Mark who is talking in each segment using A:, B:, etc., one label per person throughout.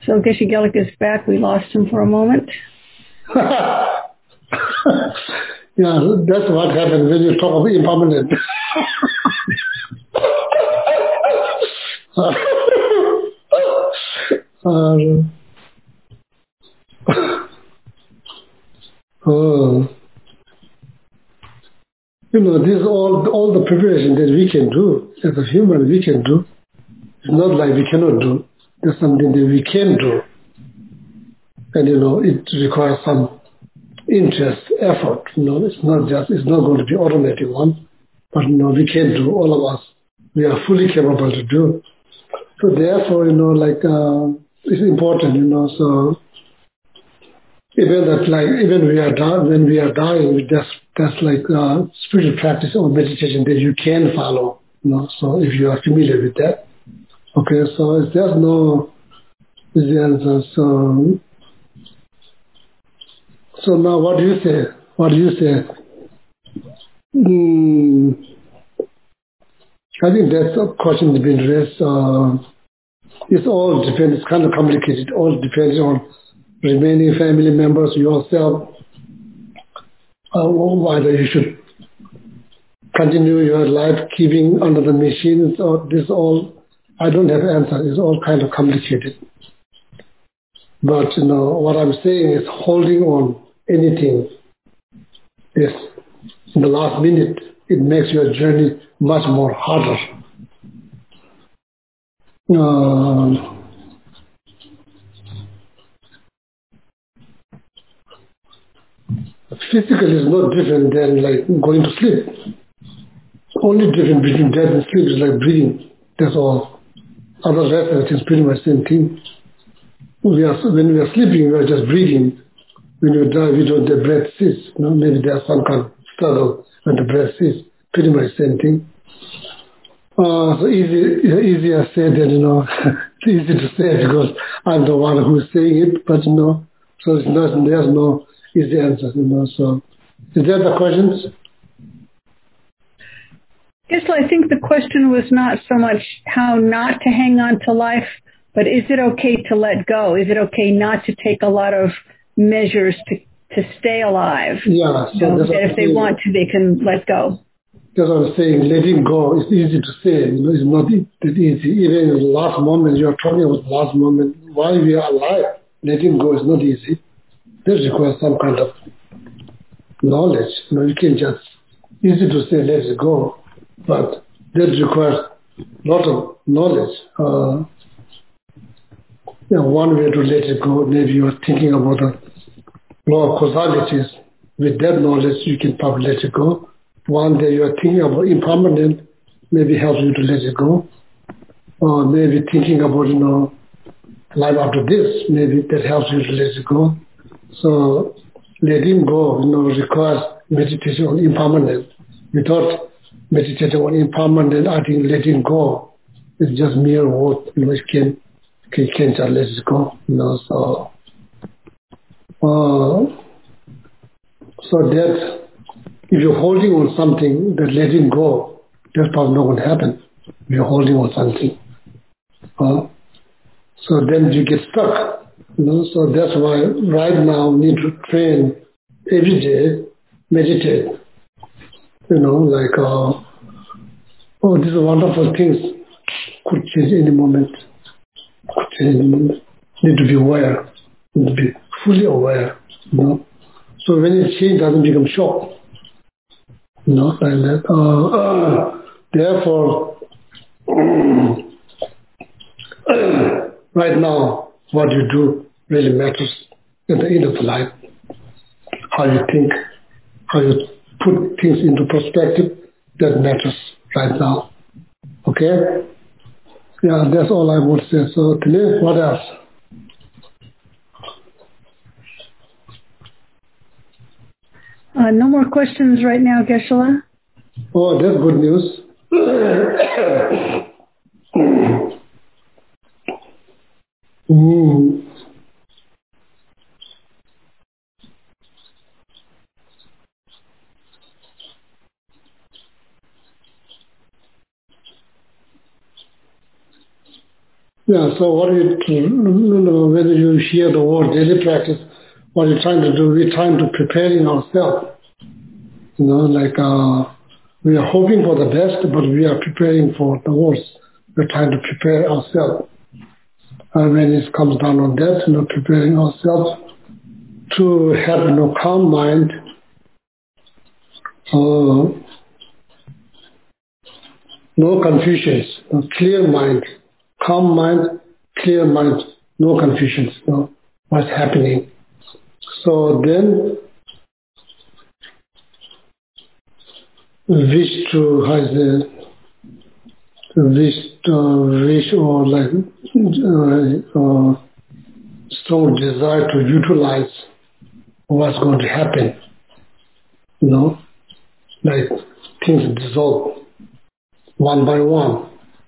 A: So Geshe Gelik is back. We lost him for a moment.
B: Yeah, that's what happens when you talk of impermanent. This all the preparation that we can do as a human, we can do. It's not like we cannot do. There's something that we can do, and it requires some interest, effort. It's not going to be automatic one, but we can do. All of us, we are fully capable to do. So therefore, it's important. So even when we are dying, that's like spiritual practice or meditation that you can follow. So if you are familiar with that, okay. So there's no easy answer. So now, what do you say? I think that's a question that's been raised. It all depends. It's kind of complicated. It all depends on remaining family members, yourself, whether you should continue your life keeping under the machines or this all. I don't have an answer. It's all kind of complicated. But what I'm saying is holding on anything is in the last minute, it makes your journey much more harder. Physical is not different than like going to sleep. Only difference between death and sleep is like breathing. That's all. Other rest is pretty much the same thing. When we are sleeping, we are just breathing. When you die, the breath cease. Maybe there's some kind of struggle when the breath cease. Pretty much the same thing. So easier said than it's easy to say because I'm the one who's saying it, but so there's no easy answer. So is that the questions?
A: Geshe, I think the question was not so much how not to hang on to life, but is it okay to let go? Is it okay not to take a lot of measures to stay alive?
B: Yeah. So
A: that if they want to, they can let go.
B: That's what I'm saying. Letting go is easy to say. It's not that easy. Even in the last moment, you're talking about the last moment. While we are alive, letting go is not easy. This requires some kind of knowledge. You can't just easy to say let it go, but that requires a lot of knowledge. One way to let it go, maybe you are thinking about the law of causalities. With that knowledge, you can probably let it go. One day you are thinking about impermanent, maybe helps you to let it go. Or maybe thinking about, life after this, maybe that helps you to let it go. So letting go, requires meditation on impermanent. Without meditating on impermanent, I think letting go is just mere word. It can't just let it go. So that if you're holding on something, that letting go, that's probably not going to happen. If you're holding on something. So then you get stuck. So that's why right now we need to train every day, meditate. These are wonderful things. Could change any moment. Need to be aware. Need to be fully aware. So when it changes, it doesn't become shock. Like that. Therefore, right now, what you do really matters at the end of the life. How you think, how you put things into perspective, that matters right now. Okay? Yeah, that's all I would say. So, today, what else?
A: No more questions right now, Geshe.
B: Oh, that's good news. Yeah, so what do you, when when you hear the word daily practice, what you're trying to do, we're trying to preparing ourselves. Like we are hoping for the best, but we are preparing for the worst. We're trying to prepare ourselves. And when it comes down on that, preparing ourselves to have calm mind, no confusions, clear mind, calm mind, clear mind, no confusions, what's happening. So then, wish or like strong desire to utilize what's going to happen, like things dissolve one by one,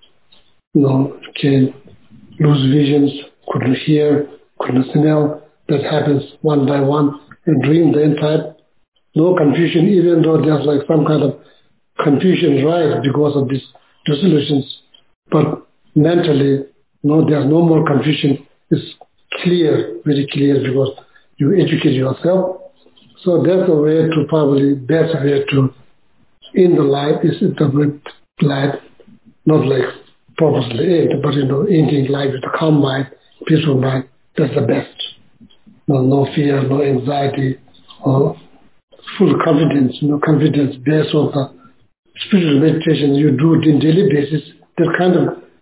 B: can lose visions, couldn't hear, couldn't smell, that happens one by one, and dream the entire, no confusion, even though there's like some kind of confusion rise because of these dissolutions, but mentally, there's no more confusion. It's clear, very clear, because you educate yourself. So that's the way to probably, best way to end the life is interpret life, not like purposely end, but ending life with a calm mind, peaceful mind. That's the best. No fear, no anxiety, or full confidence, confidence based on the spiritual meditation you do on a daily basis. They kind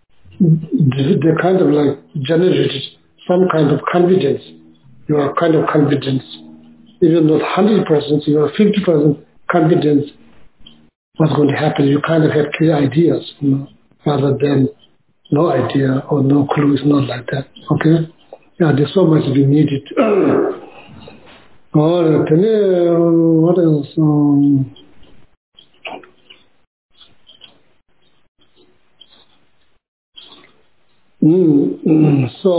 B: of like generated some kind of confidence. You are kind of confidence, even not 100%, you are 50% confidence what's going to happen. You kind of have clear ideas, rather than no idea or no clue. It's not like that. Okay? Yeah, there's so much to be needed. What else? So,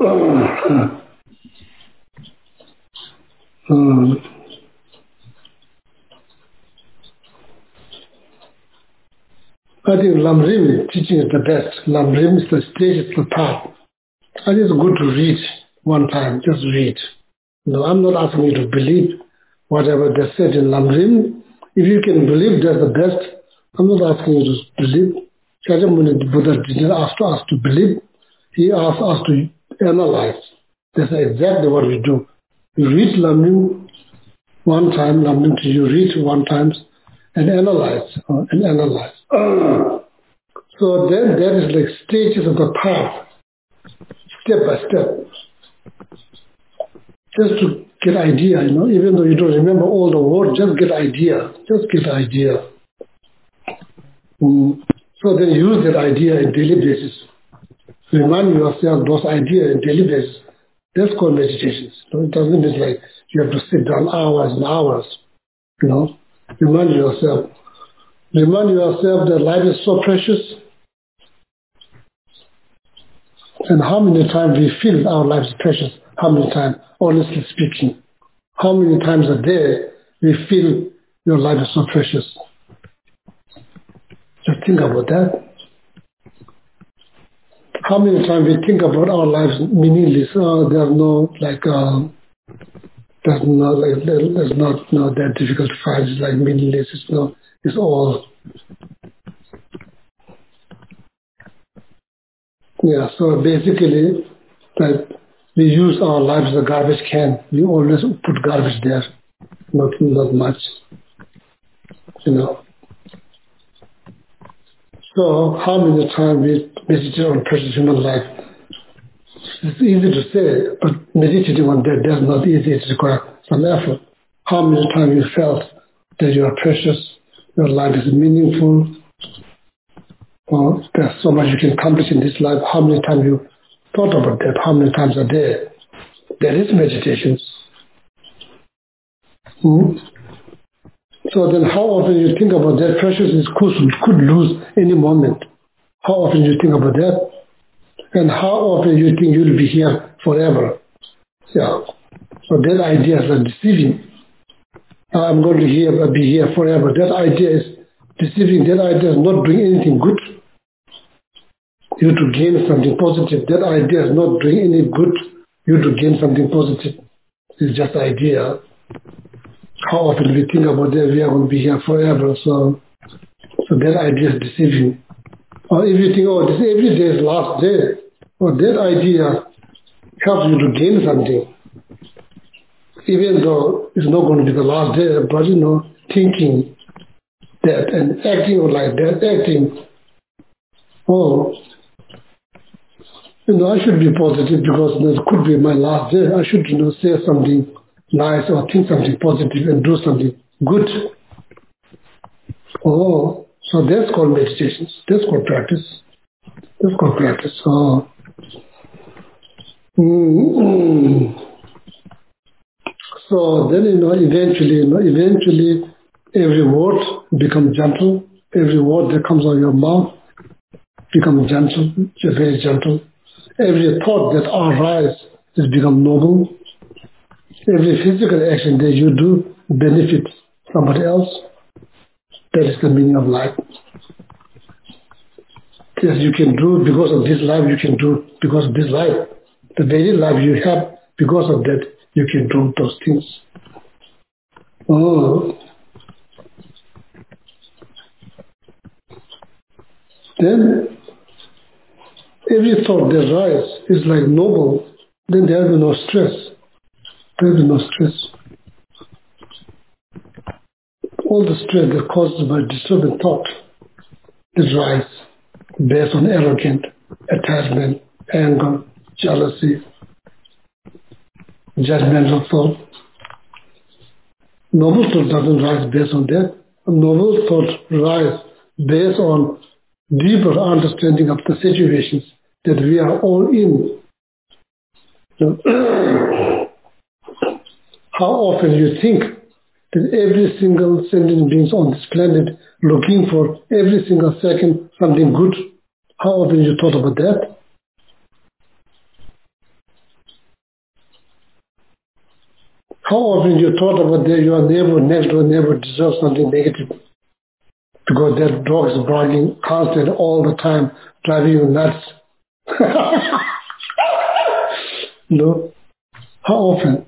B: I think Lamrim teaching is the best. Lamrim is the stage, is the path. And it's good to read one time, just read. I'm not asking you to believe whatever they said in Lamrim. If you can believe that's the best, I'm not asking you to believe. Shakyamuni Buddha didn't ask us to believe. He asked us to analyze. That's exactly what we do. You read Lamrim one time, Lamrim you read one time, and analyze. So then there is like stages of the path, step by step. Just to get idea, even though you don't remember all the words, just get idea. Just get idea. So then use that idea in daily basis. Remind yourself those ideas in daily basis. That's called meditations. It doesn't mean like you have to sit down hours and hours. Remind yourself that life is so precious. And how many times we feel our life is precious? How many times, honestly speaking? How many times a day we feel your life is so precious? Just think about that. How many times we think about our lives meaningless? There's not that difficult to find. It's like meaningless. It's all. Yeah. So basically, that we use our lives as a garbage can. We always put garbage there. Not much. So how many times we meditate on precious human life? It's easy to say, but meditating on that's not easy. It requires some effort. How many times you felt that you are precious, your life is meaningful, or there's so much you can accomplish in this life. How many times you thought about that? How many times a day? That is meditations. So then how often you think about that preciousness could lose any moment. How often you think about that? And how often you think you'll be here forever? Yeah. So that idea is deceiving. I'm going to be here forever. That idea is deceiving. That idea is not doing anything good. You to gain something positive. That idea is not doing any good you to gain something positive. It's just idea. How often we think about that we are going to be here forever, so that idea is deceiving. Or if you think, oh, this every day is last day, or that idea helps you to gain something. Even though it's not going to be the last day, but thinking that and acting like that, I should be positive because it could be my last day. I should, say something nice or think something positive and do something good. Oh, so that's called meditation. That's called practice. That's called practice. So, so then, eventually every word becomes gentle. Every word that comes out of your mouth becomes gentle, very gentle. Every thought that arises has become noble. Every physical action that you do benefits somebody else. That is the meaning of life. Yes, you can do because of this life, you can do because of this life. The very life you have, because of that, you can do those things. Then, every thought that arises is like noble, then there will be no stress. There will be no stress. All the stress that caused by disturbing thought is rise based on arrogant, attachment, anger, jealousy, judgmental thought. Noble thought doesn't rise based on that. Noble thought rise based on deeper understanding of the situations that we are all in. How often you think that every single sentient being on this planet looking for every single second something good? How often you thought about that? How often you thought about that your neighbor next door neighbor deserves something negative? Because that dog is barking constant all the time, driving you nuts. No? How often?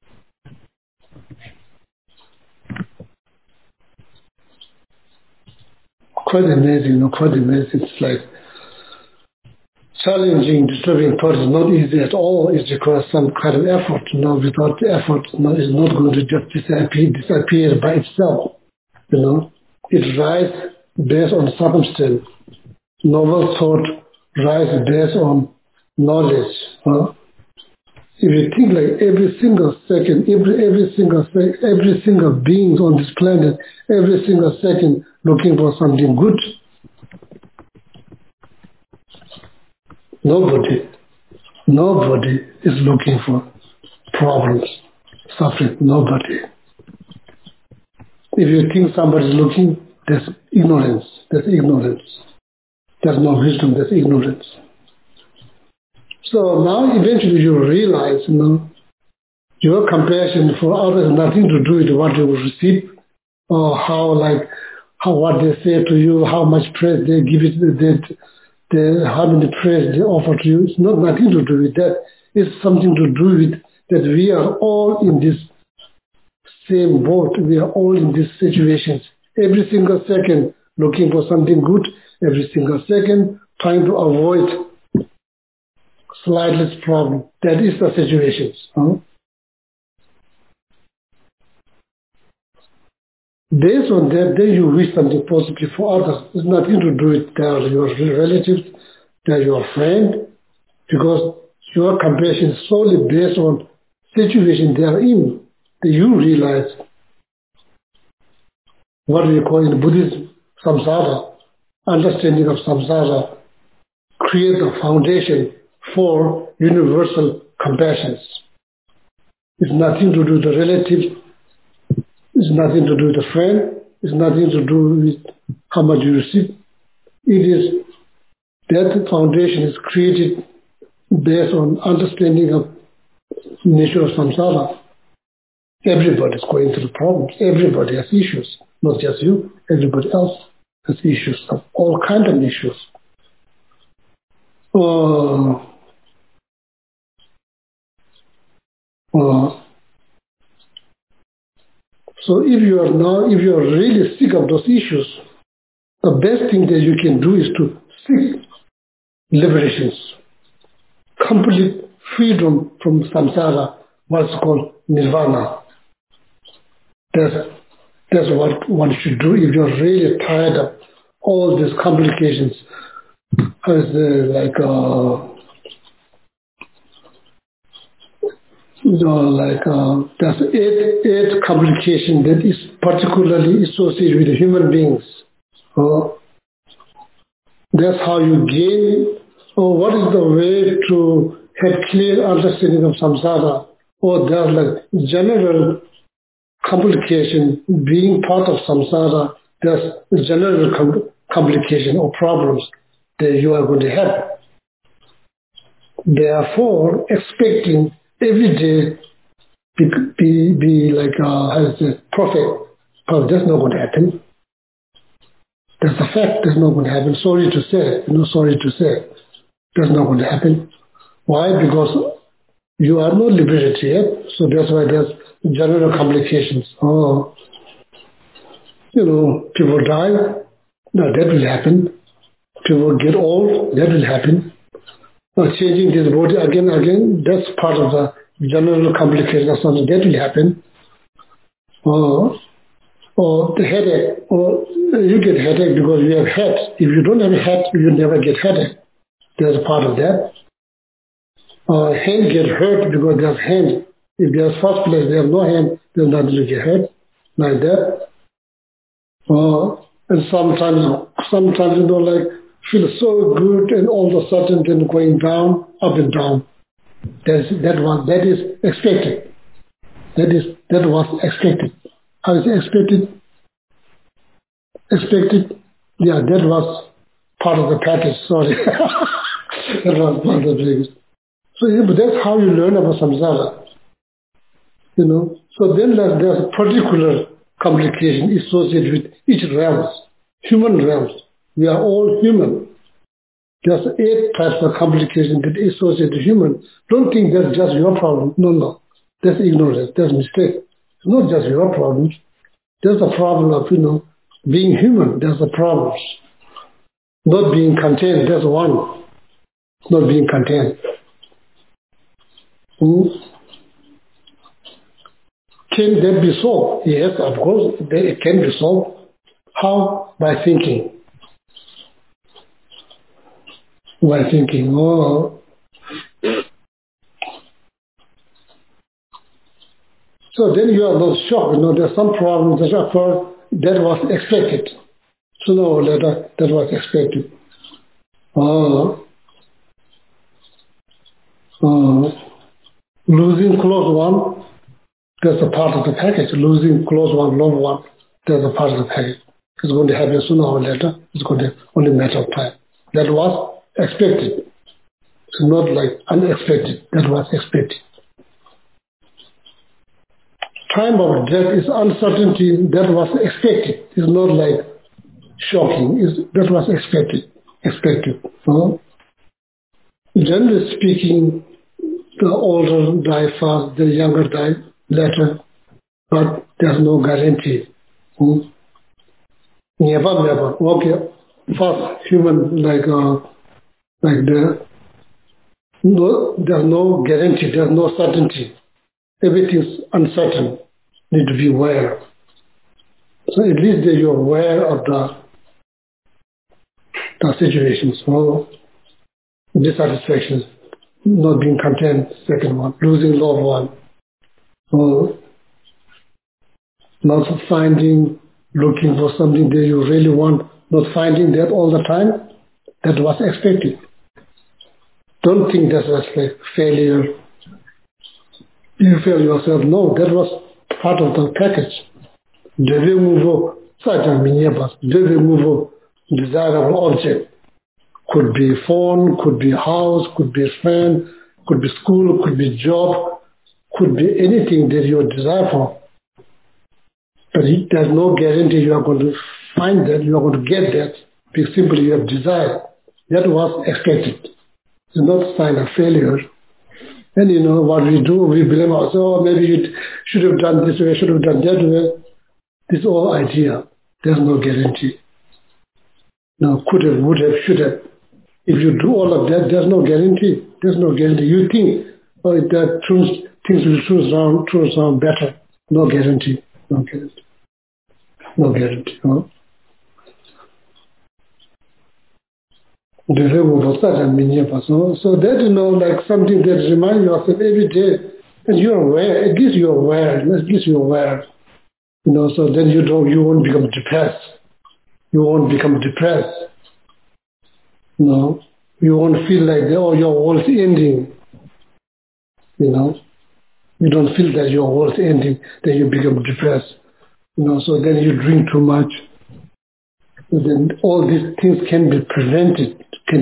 B: Quite amazing, quite amazing. It's like challenging, disturbing thought is not easy at all. It requires some kind of effort. Without the effort, it's not going to just disappear by itself. It rises based on circumstance. Novel thought rises based on knowledge. If you think like every single second, every single being on this planet, every single second looking for something good, nobody is looking for problems, suffering. Nobody. If you think somebody is looking, that's ignorance. That's ignorance. There's no wisdom. That's ignorance. So now eventually you realize, your compassion for others has nothing to do with what you will receive or what they say to you, how much praise they give it, how many praise they offer to you. It's nothing to do with that. It's something to do with that we are all in this same boat. We are all in these situations. Every single second looking for something good. Every single second trying to avoid slightest problem. That is the situations. Based on that, then you wish something positive for others. It's nothing to do with your relatives, they're your friend, because your compassion is solely based on situation they are in. That you realize what we call in Buddhism samsara, understanding of samsara, create the foundation for universal compassion. It's nothing to do with the relative. It's nothing to do with a friend. It's nothing to do with how much you receive. It is that foundation is created based on understanding of nature of samsara. Everybody is going through problems. Everybody has issues. Not just you. Everybody else has issues of all kinds of issues. So if you are really sick of those issues, the best thing that you can do is to seek liberations, complete freedom from samsara, what's called nirvana. That's what one should do if you're really tired of all these complications. There's eight complication that is particularly associated with human beings. That's how you gain, what is the way to have clear understanding of samsara? There's like general complication, being part of samsara, there's general complication or problems that you are going to have. Therefore, expecting every day be like as a prophet, that's not going to happen. That's a fact. That's not going to happen. Sorry to say, that's not going to happen. Why? Because you are not liberated yet, so that's why there's general complications. People die, no, that will happen. People get old, that will happen. Changing this body again, that's part of the general complication or something, that will happen. Or the headache, or you get headache because you have head. If you don't have a head, you never get headache. There's a part of that. Hand get hurt because there's hand. If there's first place, there's no hand, there's nothing to get hurt. Like that. And sometimes feel so good and all of a sudden then going down, up and down. That is expected. That was expected. How is it expected? Expected? Yeah, that was part of the package, sorry. That was part of the package. So but that's how you learn about samsara. So then there's a particular complication associated with each realm, human realms. We are all human. There's 8 types of complications that associate with human. Don't think that's just your problem. No. That's ignorance. That's mistake. It's not just your problem. There's a problem of, being human. There's a problem. Not being content. That's one. Not being content. Can that be solved? Yes, of course, it can be solved. How? By thinking. By thinking. So then you are not shocked. There's some problems that occur that was expected. Sooner or later, that was expected. Losing close one, that's a part of the package. Losing close one, loved one, that's a part of the package. It's going to happen sooner or later. It's going to only matter of time. That was expected. It's not like unexpected. That was expected. Time of death is uncertainty. That was expected. It's not like shocking. That was expected. Generally speaking, the older die fast, the younger die later, but there's no guarantee. Never. Okay, first human there's no guarantee, there's no certainty. Everything's uncertain. Need to be aware. So at least that you're aware of the situations. Dissatisfaction, not being content, second one. Losing loved one. Not finding, looking for something that you really want, not finding that all the time. That was expected. Don't think that was like failure. You fail yourself. No, that was part of the package. Desirable object. Could be phone, could be house, could be friend, could be school, could be job, could be anything that you desire for. But there's no guarantee you are going to find that, you are going to get that, because simply you have desire. That was expected. It's not a sign of failure. And what we do, we blame ourselves, oh, maybe you should have done this way, should have done that way. This is all idea. There's no guarantee. No, could have, would have, should have. If you do all of that, there's no guarantee. There's no guarantee. You think, oh, that things will turn around better. No guarantee. No guarantee. No guarantee. No. So that, like something that reminds you of it every day, and you're aware, at least you're aware, so then you won't become depressed. You won't become depressed. You won't feel like, oh, your world's ending. You don't feel that your world's ending, then you become depressed. So then you drink too much. So then all these things can be prevented.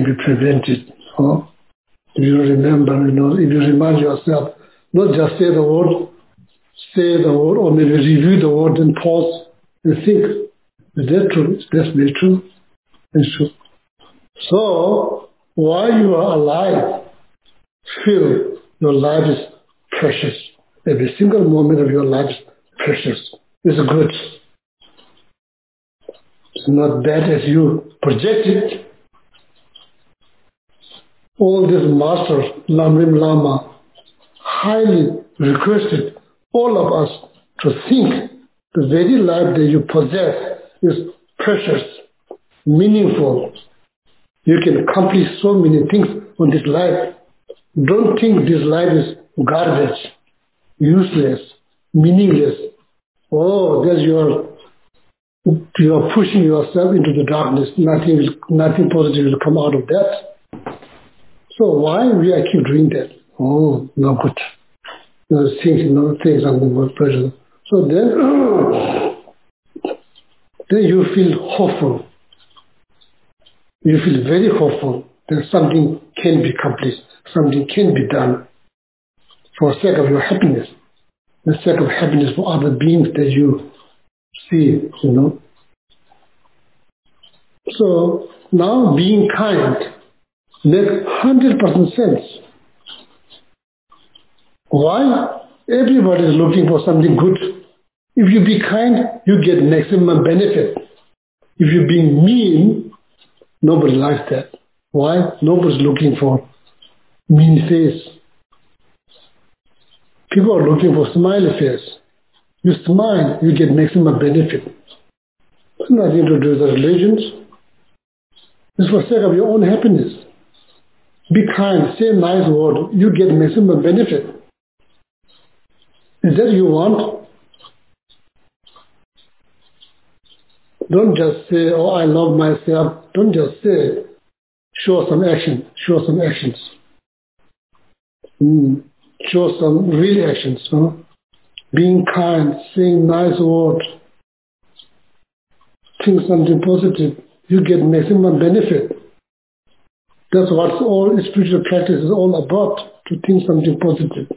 B: If you remember, if you remind yourself, not just say the word, or maybe review the word and pause and think, is that true? Is that really true? It's true. So, while you are alive, feel your life is precious. Every single moment of your life is precious. It's good. It's not bad as you project it. All these masters, Lamrim Lama, highly requested all of us to think the very life that you possess is precious, meaningful. You can accomplish so many things on this life. Don't think this life is garbage, useless, meaningless. Oh, there's you are pushing yourself into the darkness. Nothing positive will come out of that. So why we keep doing that? Oh, no good. Things are more pressure. So then you feel hopeful. You feel very hopeful that something can be accomplished, something can be done for the sake of your happiness, the sake of happiness for other beings that you see, So now being kind makes 100% sense. Why? Everybody is looking for something good. If you be kind, you get maximum benefit. If you're being mean, nobody likes that. Why? Nobody's looking for mean face. People are looking for smiley face. You smile, you get maximum benefit. It's nothing to do with the religions. It's for the sake of your own happiness. Be kind, say a nice word, you get maximum benefit. Is that you want? Don't just say, oh, I love myself. Don't just say, show some action, show some actions. Show some real actions. Being kind, saying nice words, think something positive, you get maximum benefit. That's what all spiritual practice is all about, to think something positive.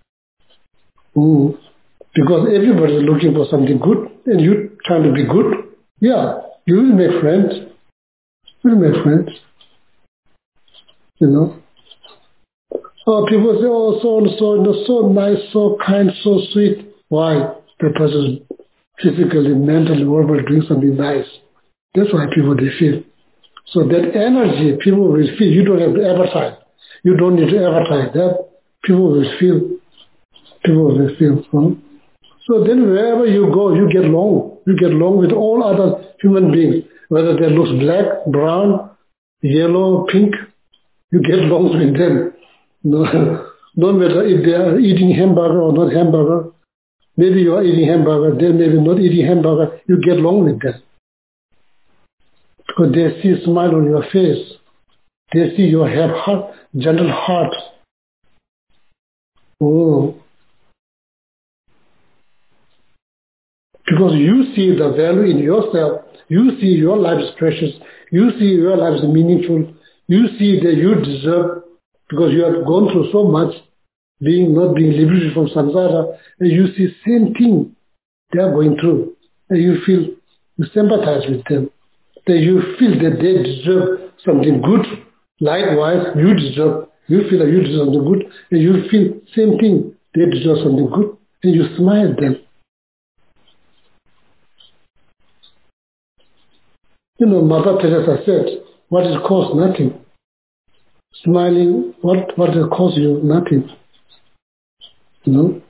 B: Because everybody is looking for something good, and you trying to be good. Yeah, you will make friends. You will make friends. Oh, people say, oh, so nice, so kind, so sweet. Why? The person is physically, mentally, verbally doing something nice. That's why people, they feel. So that energy, people will feel. You don't have to advertise. You don't need to advertise that. People will feel. People will feel. So then wherever you go, you get along. You get along with all other human beings. Whether they look black, brown, yellow, pink, you get along with them. No matter if they are eating hamburger or not hamburger. Maybe you are eating hamburger, they may be not eating hamburger. You get along with them. Because they see a smile on your face. They see you have heart, gentle heart. Oh. Because you see the value in yourself. You see your life is precious. You see your life is meaningful. You see that you deserve, because you have gone through so much, not being liberated from samsara, and you see same thing they are going through. And you sympathize with them. That you feel that they deserve something good. Likewise, you deserve You feel like you do something good, and you feel same thing. They do something good, and you smile at them. You know, Mother Teresa said, what it costs nothing. Smiling, what it costs you nothing. You know?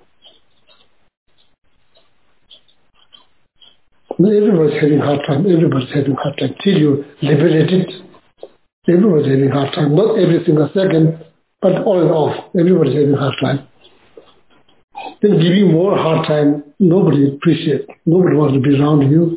B: Everybody's having hard time. Everybody's having hard time. Till you liberate it, everybody's having hard time. Not every single second, but on and off. Everybody's having hard time. Then giving more hard time, nobody appreciates. Nobody wants to be around you.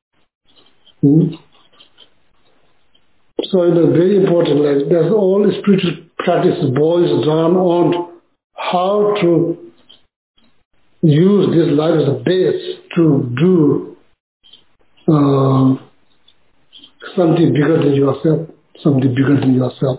B: So it is very important. Like that's all spiritual practice boils down on how to use this life as a base to do something bigger than yourself. Something bigger than yourself.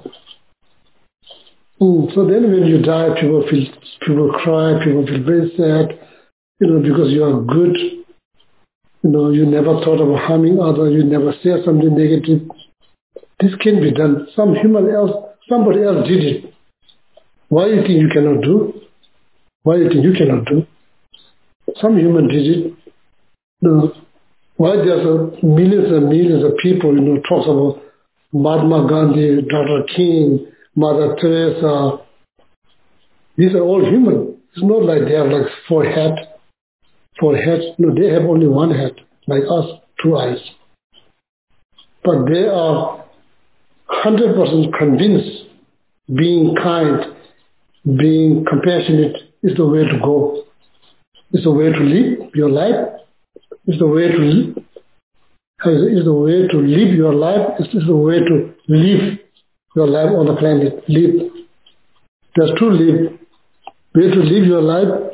B: So then when you die, people cry, people feel very sad, because you are good. You never thought of harming others, you never said something negative. This can be done. Somebody else did it. Why do you think you cannot do? Why do you think you cannot do? Some human did it. Why there's millions and millions of people, talks about Mahatma Gandhi, Dr. King, Mother Teresa. These are all human. It's not like they have like four heads. No, they have only one head, like us, 2 eyes. But they are 100% convinced being kind, being compassionate is the way to go. It's the way to live your life. It's the way to live. It's the way to live your life. It's the way to live your life on the planet. Live. There's two live. Way to live your life,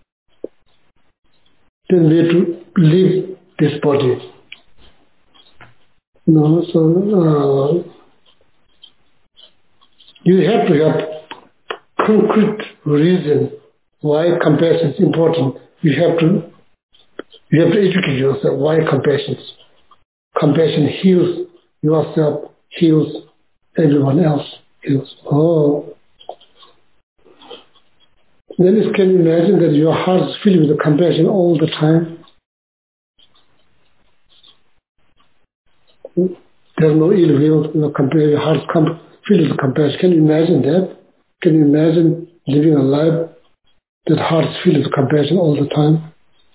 B: then way to live this body. So you have to have concrete reason why compassion is important. You have to educate yourself why compassion. Compassion heals yourself, heals everyone else. Then can you imagine that your heart is filled with compassion all the time? There's no ill will, your heart is filled with compassion. Can you imagine that? Can you imagine living a life that heart is filled with compassion all the time?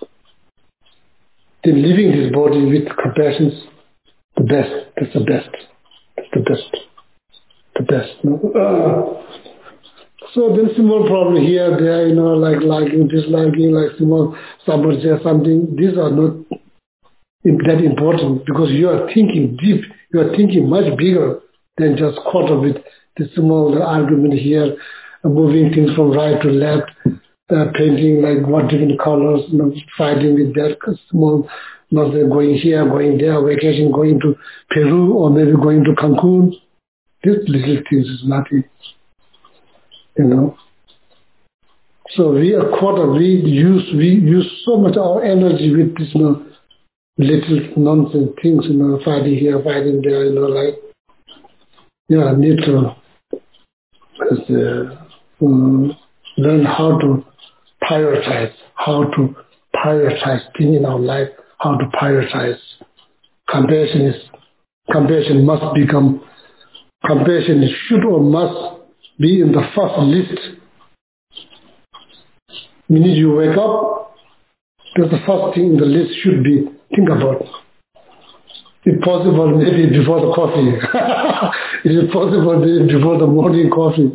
B: Then living this body with compassion is the best. That's the best. That's the best. The best. So then small problem here, there, like liking, disliking, like somebody says something. These are not that important because you are thinking deep. You are thinking much bigger than just caught up with the small argument here, moving things from right to left, painting like what different colors, fighting with that small, not going here, going there, vacation, going to Peru or maybe going to Cancun. These little things is nothing. So we are caught up, we use so much of our energy with this little nonsense things, fighting here, fighting there, need to learn how to prioritize things in our life, how to prioritize. Compassion should or must be in the first list. The minute you wake up, that's the first thing in the list should be think about. If possible, maybe before the coffee. If possible, maybe before the morning coffee,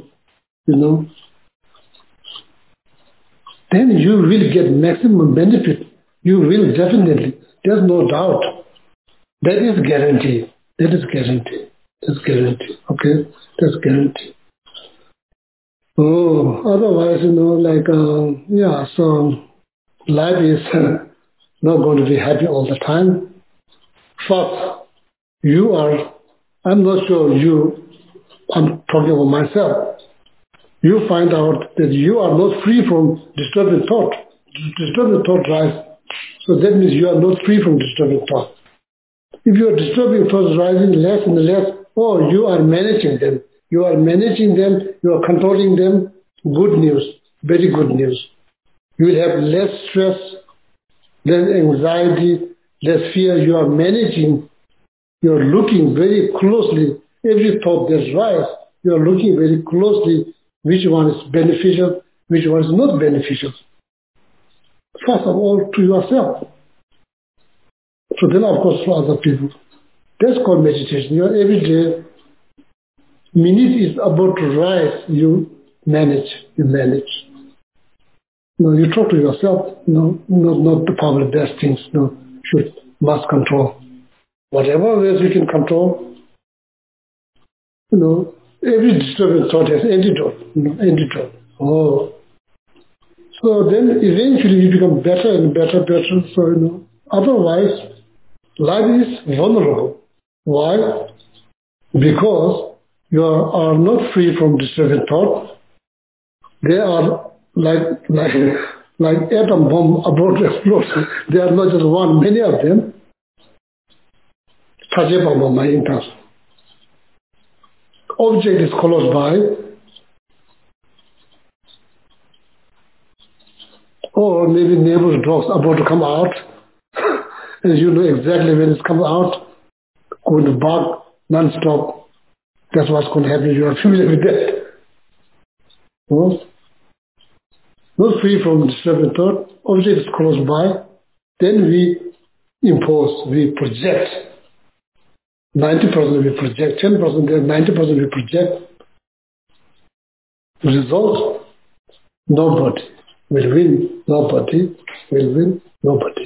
B: Then you will get maximum benefit. You will definitely. There's no doubt. That is guaranteed. Okay? That's guaranteed. Otherwise, so life is not going to be happy all the time. First, I'm not sure I'm talking about myself. You find out that you are not free from disturbing thought. Disturbing thought rise. So that means you are not free from disturbing thought. If your disturbing thoughts rising less and less, you are managing them. you are managing them, you are controlling them. Good news, very good news. You will have less stress, less anxiety, less fear. You are managing, you are looking very closely. Every thought that rises, you are looking very closely which one is beneficial, which one is not beneficial. First of all, to yourself. So then, of course, for other people. That's called meditation. You are every day, minute is about to rise, you manage. You talk to yourself, not the public-based things, must control. Whatever ways you can control, every disturbing thought has antidote. Oh. So then eventually you become better and better. So, otherwise, life is vulnerable. Why? Because you are not free from disturbing thought. They are like atom bomb about to explode. They are not just one, many of them. Object is close by, or maybe neighbor's dogs about to come out, and you know exactly when it comes out, going to bark non-stop. That's what's going to happen. You are familiar with that. Not free from disturbing thought. Object is close by. Then we impose, we project. 90% we project, 10% there, 90% we project. The result, nobody will win. Nobody will win. Nobody.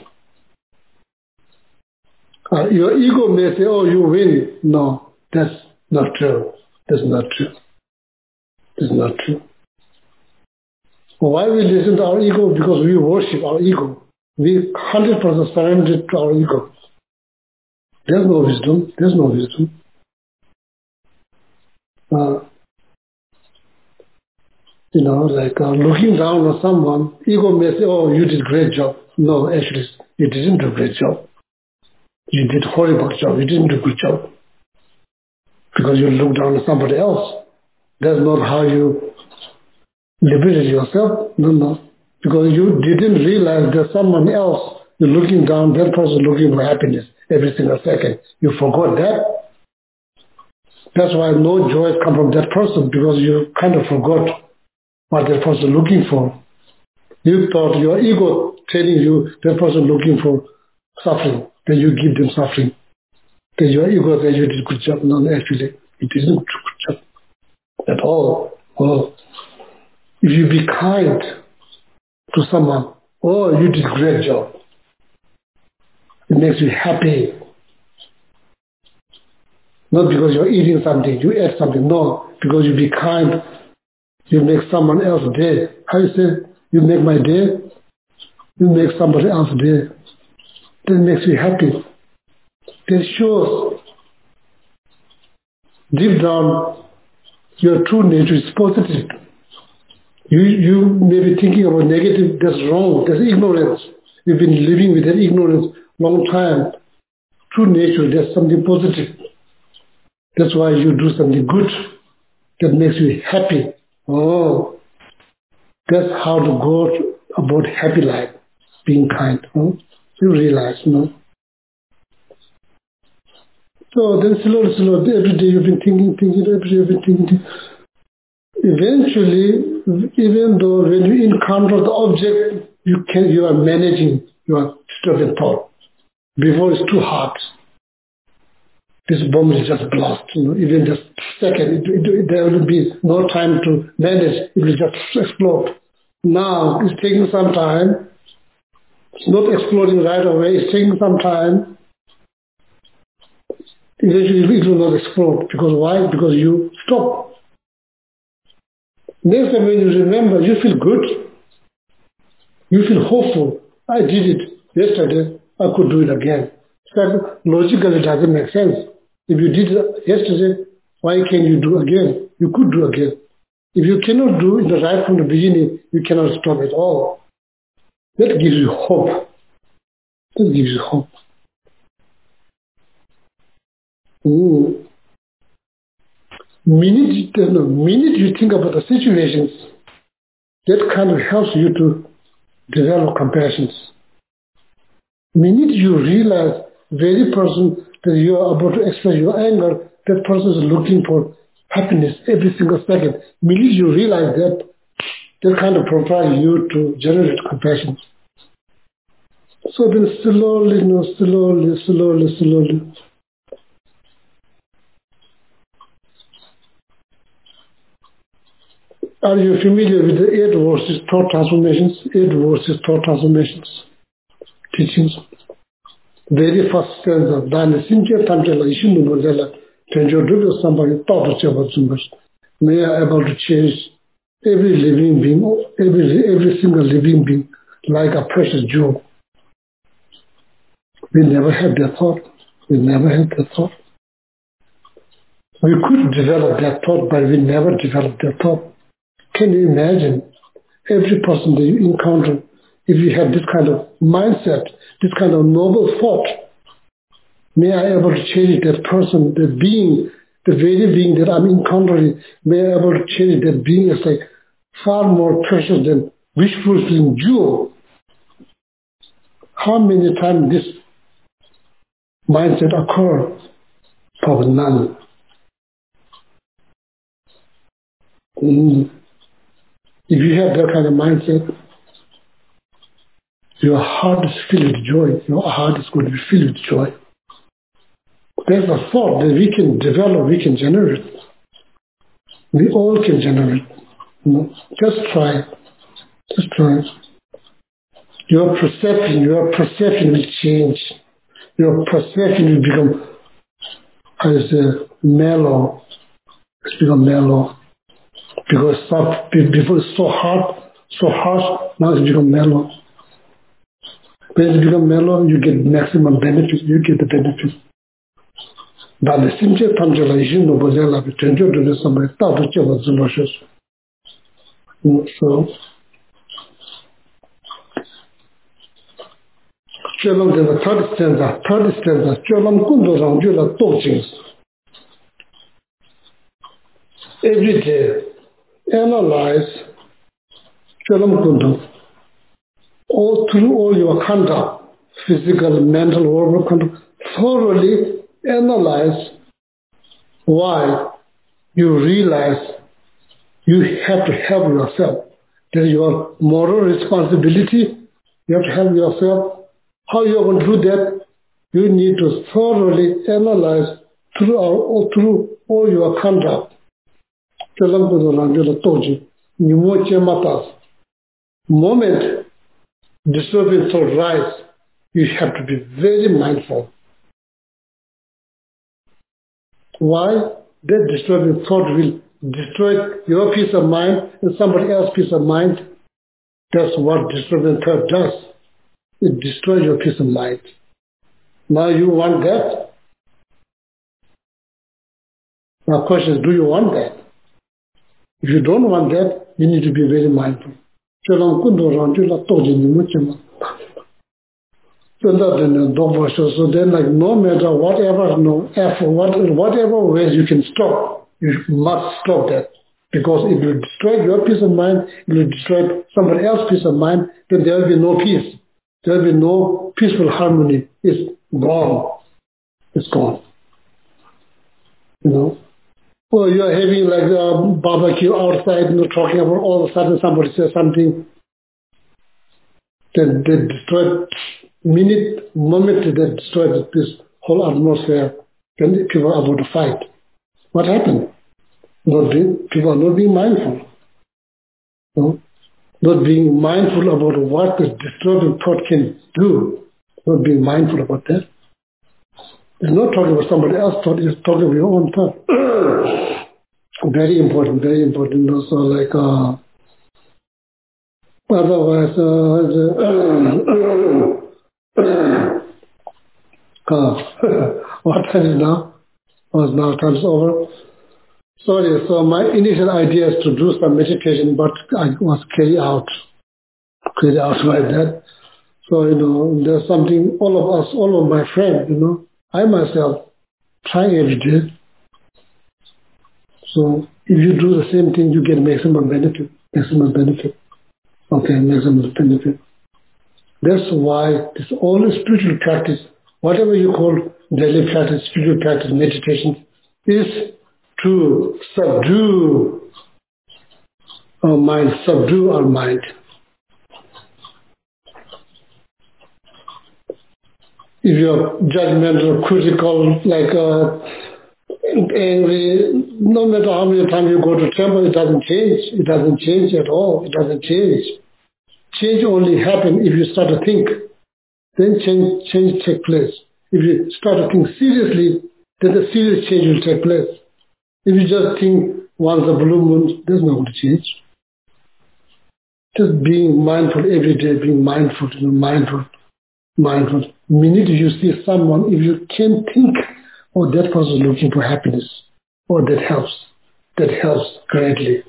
B: Your ego may say, oh, you win. No, that's not true. That's not true. That's not true. Why we listen to our ego? Because we worship our ego. We 100% surrender to our ego. There's no wisdom. There's no wisdom. Looking down on someone, ego may say, oh, you did a great job. No, actually, you didn't do a great job. You did a horrible job. You didn't do a good job. Because you look down on somebody else. That's not how you liberate yourself. No. Because you didn't realize that someone else, you're looking down, that person looking for happiness every single second. You forgot that. That's why no joy comes from that person, because you kind of forgot what that person looking for. You thought your ego telling you that person looking for suffering, then you give them suffering. Then your ego says you did a good job. No, actually, it isn't a good job at all. Oh, if you be kind to someone, oh, you did a great job. It makes you happy. Not because you're eating something, you ate something. No, because you be kind, you make someone else's day. How you say, you make my day, you make somebody else's day. That makes you happy. That shows deep down your true nature is positive. You may be thinking about negative, that's wrong, that's ignorance. You've been living with that ignorance long time. True nature, there's something positive. That's why you do something good that makes you happy. Oh, that's how to go about happy life, being kind. You realize, So then slowly, every day you've been thinking, every day you've been thinking. Eventually, even though when you encounter the object, you are managing your disturbing thought. Before it's too hard. This bomb is just blast, even just second. There will be no time to manage. It will just explode. Now, it's taking some time. It's not exploding right away. It's taking some time. Eventually, it will not explode. Because why? Because you stop. Next time when you remember, you feel good. You feel hopeful. I did it yesterday. I could do it again. So logically, it doesn't make sense. If you did it yesterday, why can't you do again? You could do again. If you cannot do it right from the beginning, you cannot stop at all. That gives you hope. That gives you hope. minute you think about the situations, that kind of helps you to develop compassion. Minute you realize very person that you are about to express your anger, that person is looking for happiness every single second. Minute you realize that, that kind of provide you to generate compassion. So then slowly, slowly. Are you familiar with the 8 verses thought transformations? 8 verses thought transformations teachings. Very first stanza. Dani simche tamchela ishinu nozela. Tenjo dugo somebody thought cheba zumbas. May I able to change every living being, every single living being like a precious jewel. We never had that thought. We never had that thought. We could develop that thought, but we never developed that thought. Can you imagine every person that you encounter, if you have this kind of mindset, this kind of noble thought, may I able to change that person, the being, the very being that I'm encountering, may I able to change that being as like far more precious than wish-fulfilling jewel. How many times this mindset occurs? Probably none. If you have that kind of mindset, your heart is filled with joy. Your heart is going to be filled with joy. There's a thought that we can develop, we can generate. We all can generate. Just try. Just try. Your perception will change. Your perception will become, mellow. It's become mellow. Because before it's so harsh, now it's become mellow. When it's become mellow, you get maximum benefit, you get the benefit. But the simple tamjala ishino bozela bitenjo do somebody tabu cheva zuloshes. So Cholam de the third stanza, Cholam kundo rangjula tojings. Every day, analyze Cholam kundo. All through all your conduct, physical, mental, verbal conduct, thoroughly analyze why you realize you have to help yourself. That is your moral responsibility. You have to help yourself. How you are going to do that? You need to thoroughly analyze through all your conduct. Moment disturbing thought rise, you have to be very mindful. Why? That disturbing thought will destroy your peace of mind and somebody else's peace of mind. That's what disturbing thought does. It destroys your peace of mind. Now you want that? Now question is, do you want that? If you don't want that, you need to be very mindful. So then, like, no matter whatever effort, whatever ways you can stop, you must stop that. Because if you destroy your peace of mind, if you destroy somebody else's peace of mind, then there will be no peace. There will be no peaceful harmony. It's gone. It's gone. You know? Or you are having like a barbecue outside, talking about all of a sudden somebody says something, then they destroy moment they destroy this whole atmosphere, then people are about to fight. What happened? People are not being mindful. No? Not being mindful about what the disturbing thought can do. Not being mindful about that. It's not talking about somebody else's thought, it's talking about your own thought. Very important, very important. Also, like, otherwise, what time is now? Oh, now time's over. Sorry, so my initial idea is to do some meditation, but I was carried out like that. So, there's something, all of us, all of my friends, I myself try every day. So if you do the same thing, you get maximum benefit. Maximum benefit. Okay, maximum benefit. That's why this all spiritual practice, whatever you call daily practice, spiritual practice, meditation, is to subdue our mind, subdue our mind. If you're judgmental, critical, angry, no matter how many times you go to temple, it doesn't change. It doesn't change at all. It doesn't change. Change only happens if you start to think. Then change take place. If you start to think seriously, then the serious change will take place. If you just think once a blue moon, there's no going to change. Just being mindful every day, being mindful, mindful. The minute you see someone, if you can think, oh, that person is looking for happiness, oh, that helps greatly.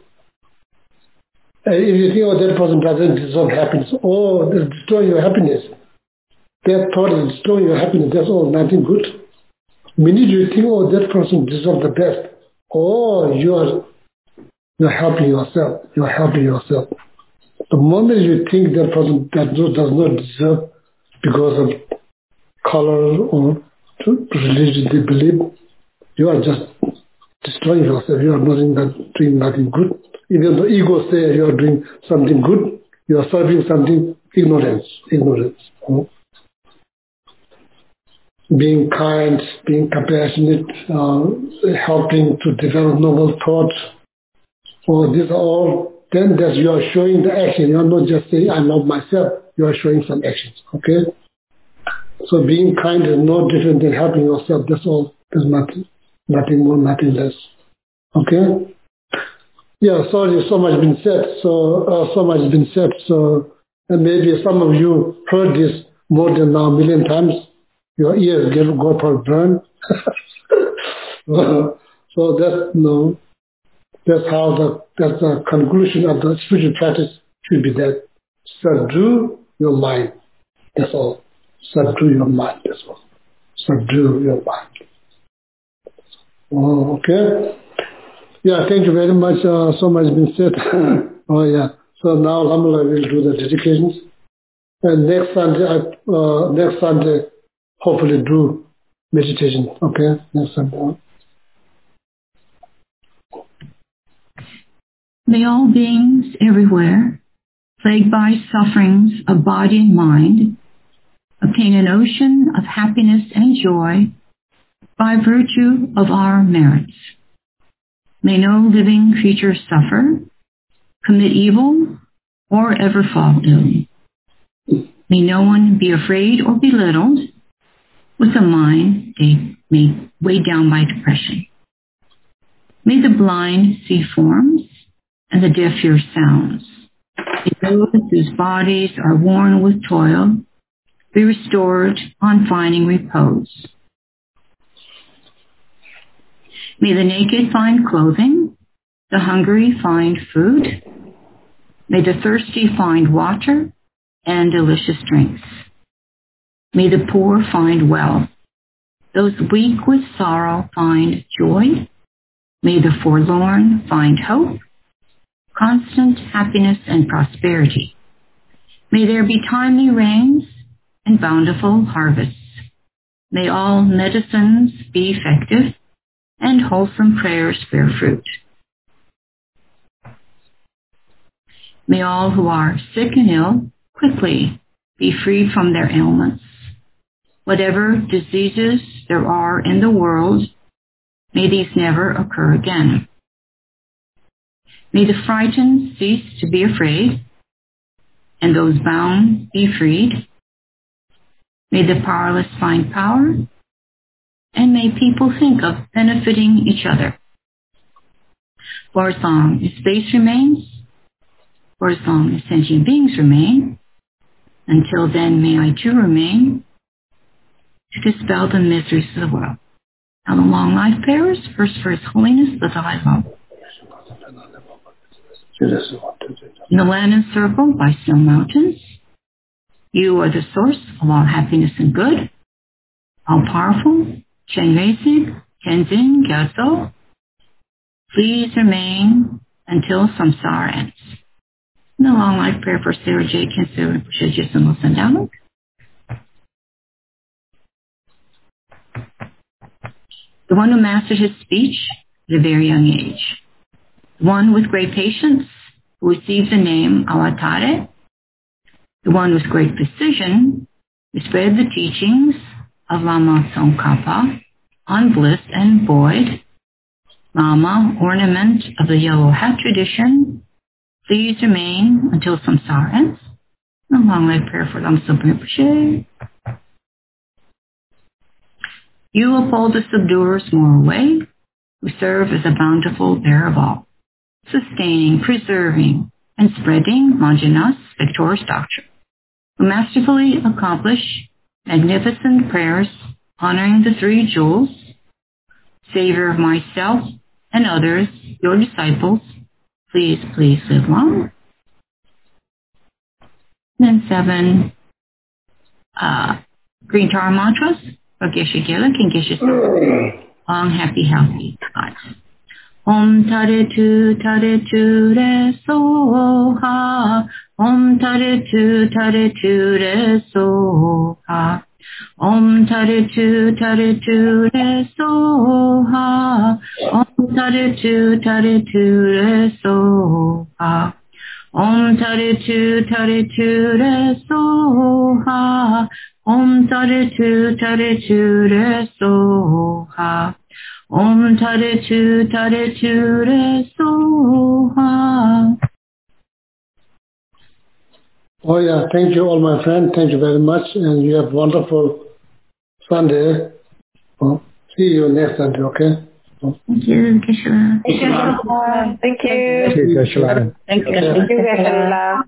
B: If you think, oh, that person doesn't deserve happiness, oh, that's destroying your happiness. That thought is destroying your happiness, that's all, nothing good. The minute you think, oh, that person deserves the best, oh, you're helping yourself. You're helping yourself. The moment you think that person does not deserve because of color or religion they believe, you are just destroying yourself. You are doing nothing good. Even the ego says you are doing something good, you are serving something, ignorance. Being kind, being compassionate, helping to develop noble thoughts, these are all, then that you are showing the action. You are not just saying, I love myself. You are showing some actions, okay? So being kind is no different than helping yourself. That's all. There's nothing more, nothing less. Okay? Yeah, sorry, so much been said. So, and maybe some of you heard this more than now 1 million times. Your ears go for a burn. So that's the conclusion of the spiritual practice should be that subdue your mind. That's all. Subdue your mind. That's all. Subdue your mind. Oh, okay. Yeah, thank you very much. So much has been said. Oh, yeah. So now, Alhamdulillah, we'll do the dedications. And next Sunday, hopefully do meditation. Okay? Next Sunday.
C: May all beings everywhere, plagued by sufferings of body and mind, obtain an ocean of happiness and joy by virtue of our merits. May no living creature suffer, commit evil, or ever fall ill. May no one be afraid or belittled with a mind weighed down by depression. May the blind see forms and the deaf hear sounds. May those whose bodies are worn with toil be restored on finding repose. May the naked find clothing, the hungry find food. May the thirsty find water and delicious drinks. May the poor find wealth, those weak with sorrow find joy. May the forlorn find hope, constant happiness and prosperity. May there be timely rains and bountiful harvests. May all medicines be effective and wholesome prayers bear fruit. May all who are sick and ill quickly be freed from their ailments. Whatever diseases there are in the world, may these never occur again. May the frightened cease to be afraid, and those bound be freed. May the powerless find power, and may people think of benefiting each other. For as long as space remains, for as long as sentient beings remain, until then may I too remain to dispel the miseries of the world. Now the long life bearers, first for His Holiness the Dalai Lama. In the land encircled by snow mountains, you are the source of all happiness and good, all powerful, Chen Reisig, Tenzin Gyatso, Please remain until samsara ends. And a long life prayer for Sarah J. Kinsu and Pusha Jisun Sandaluk. The one who mastered his speech at a very young age. The one with great patience who received the name Awatare. The one with great precision who spread the teachings of Lama Tsongkhapa on bliss and void. Lama, ornament of the yellow hat tradition, please remain until samsara ends. A long life prayer for Lama Tsongkhapa Rinpoche. You uphold the subduer's moral way, who serve as a bountiful bearer of all, sustaining, preserving, and spreading Manjunath's victorious doctrine, who masterfully accomplish magnificent prayers honoring the three jewels, Savior of myself and others, your disciples, please live long. And then 7 green tar mantras for Geshe Gela, King Geshe long, happy, healthy lives. Om Tare Tu Re So Ha. Om Tare Tu Re So Ha. Om Tare Tu Re So Ha. Om Tare Tu Re So Ha. Om Tare Tu Re So Ha. Om Tare Tu Re So Ha. Om Tare Tu Re So Ha.
B: Oh yeah, thank you all my friends. Thank you very much, and you have a wonderful Sunday. Well, see you next Sunday, okay?
C: Thank you, Geshe-la.
A: Thank you.
D: Thank you.
B: Thank you, Geshe-la.
A: Thank you.
D: Thank you, Geshe-la.